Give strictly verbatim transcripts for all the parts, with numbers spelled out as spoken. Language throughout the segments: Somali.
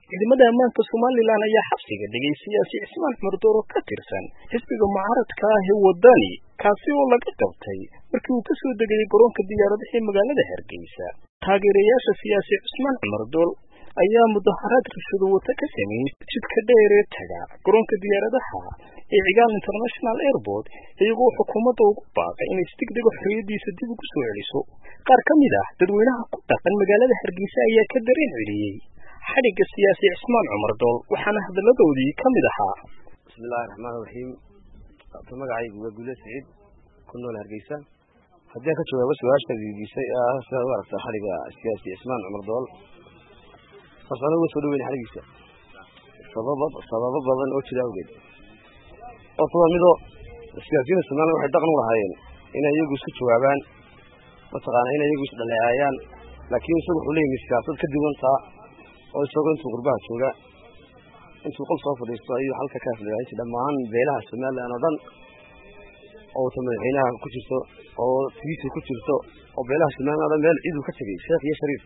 ciidamada ammaanka Somaliland ayaa xabsiga dhigay siyaasi Cismaan Mardoor oo ka tirsan xisbiga mucaaradka ah ee wadani kaasi oo laga qabtay markii uu ka soo degay garoonka diyaaradaha ee magaalada Hargeysa. Taageerayaasha siyaasi Cismaan Mardoor ayaa mudaharaad rabshado wata ka sameeyay jidka dheer ee taga garoonka diyaaradaha ee Cigaal International Airport iyagoo xukuumadda ugu baaqay inay si degdeg ah xorriyadiisa dib ugu soo celiso. qaar ka mid ah dadweynaha ku dhaqan magaalada Hargeysa ayaa ka dareen celiyay xariga siyaasi Cismaan Mardoor waxaana hadaladoodii ka mid ahaa bismillaahir rahmaanir rahiim magacaygu waa Guule Saciid ku nool Hargeysa. haddii ka jawaabo su'aasha weydiisay ah sida u aragtaa xariga siyaasi Cismaan Mardoor fasalo uu soo dhaweeyay xarigiisa sabab sabab badan oo jira awgeed oo soo mido siyaasiyiinta Soomaaliya waxay dhaqan u lahaayeen inay iyagu isku jawaabaan mataqaana inay iyagu isdhaleeyaan laakiin isagu wuxuu leeyahay siyaasad ka duwan taa oo isagoo intuu qurbaha jooga intuu qol soo fadhiisto ayuu halka ka hadlayay dhammaan beelaha Soomaaliland oo dhan oo madaxweynaha ku jirto oo tiisi ku jirto oo beelaha Soomaaliland oo meel ciidu ka tagay Sheekh iyo Shariif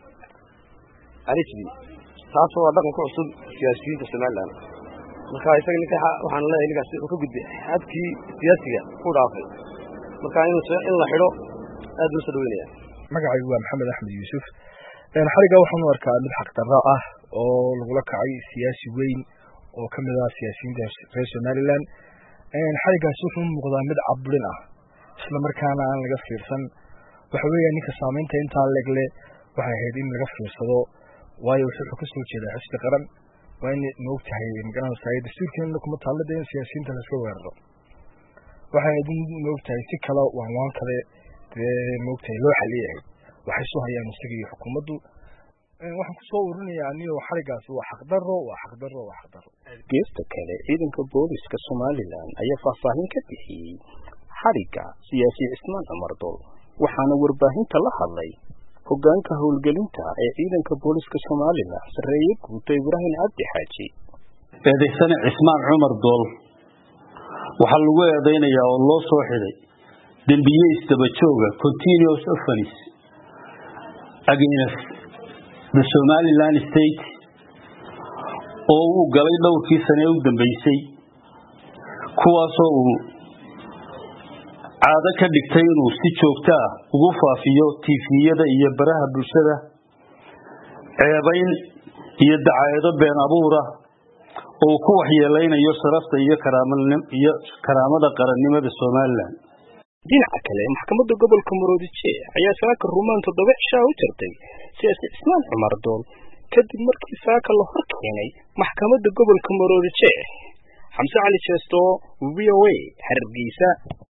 arifdi taas oo dhaqan ku cusub siyaasiyiinta Soomaaliland. marka isaga ninka waxaan leeyahay ninkaas uu ka gudbay xadkii siyaasiga ku dhaafay marka inuu in la xiro aad u soo dhaweynaya. magacaygu waa Maxamed Axmed Yuusuf. een xariga waxaan u arkaa mid xaq darro ah oo lagu la kacay siyaasi weyn oo ka mid ah siyaasiyiinta reer Somaliland. een xarigaas wuxuu muuqdaa mid cabulin ah isla markaana aan laga fiirsan waxa weeyaan ninka saameynta inta leegle waxay ahayd in laga fiirsado waayo wuxuu ka soo jeedaa xisbi qaran waa in moogtahay magaalada Saayid dastuurkeena kuma taalada in siyaasiyiinta la iska weeraro waxay idin moogtahay si kale waan waan kale moogtahay loo xaliyay waxay soo hayaan isaga iyo xukuumaddu. waxaan ku soo ururinayaa aniga xarigaas waa xaq darro waa xaq darro waa xaq darro. geesta kale ciidanka booliska Somaliland ayaa faahfaahin ka bixiyay xariga siyaasi Cismaan Mardoor waxaana warbaahinta la hadlay hoggaanka howlgelinta ee ciidanka booliska Somaliland Sareeye Guuto Ibrahim Cabdi Xaaji. eedeysana Cismaan Mardoor waxaa lagu eedeynayaa oo loo soo xiray dambiye isdaba jooga continuous offense against the Somaliland state oo uu galay dhowrkii sane u dambeysay kuwaasoo uu caado ka dhigtay inuu si joogto ah ugu faafiyo T V-yada iyo baraha bulshada ceebayn iyo dacaayado been abuur ah oo ku waxyeeleynayo sharafta iyo karaamada iyo karaamada qarannimada Somaliland. dhinaca kale maxkamadda gobolka Maroodijeex ayaa saaka rumaan toddoba cisho u jirtay siyaasi Cismaan Mardoor kadib markii saaka la hor keenay maxkamadda gobolka Maroodijeex. Xamse Cali Jeesto, V O A, Hargeysa.